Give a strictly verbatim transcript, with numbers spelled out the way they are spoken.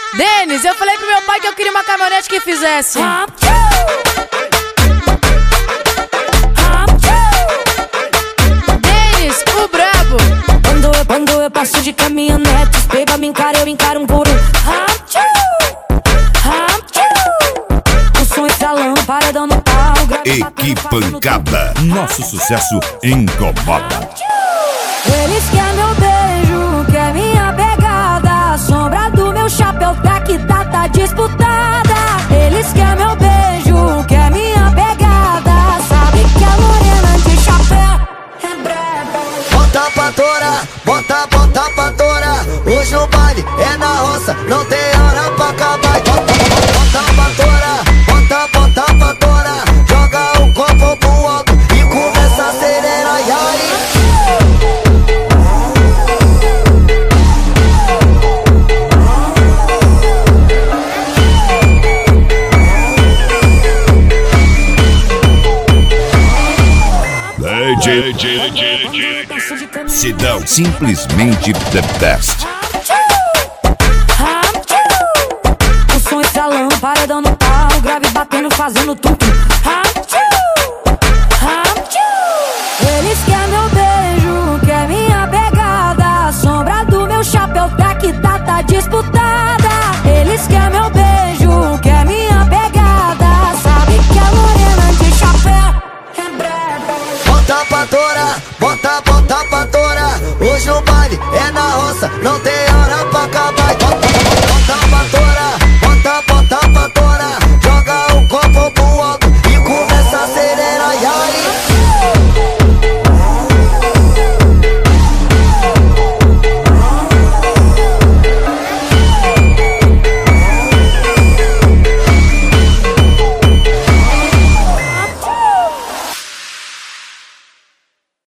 Denis, eu falei pro meu pai que eu queria uma caminhonete que fizesse Denis, o brabo. Quando eu, quando eu passo de caminhonete, os peba me encaram, eu encaro um por um. O som é salão, paredão no pau. Equipancada, nosso sucesso incomoda. Eles querem meu beijo, quer minha pegada. A sombra do meu chapéu tá que tá, tá disputada. Eles querem meu beijo, quer minha pegada. Sabe que a morena de chapéu é braba. Bota pra torar, bota, bota pra torar. Hoje no baile é na roça, não tem hora pra acabar. Bota, bota pra torar, bota, bota pra torar. Joga o copo pro alto e começa a acelerar. E aí? D J Sidão, simplesmente the best. O som é salão, paredão no pau. Grave batendo, fazendo tudo.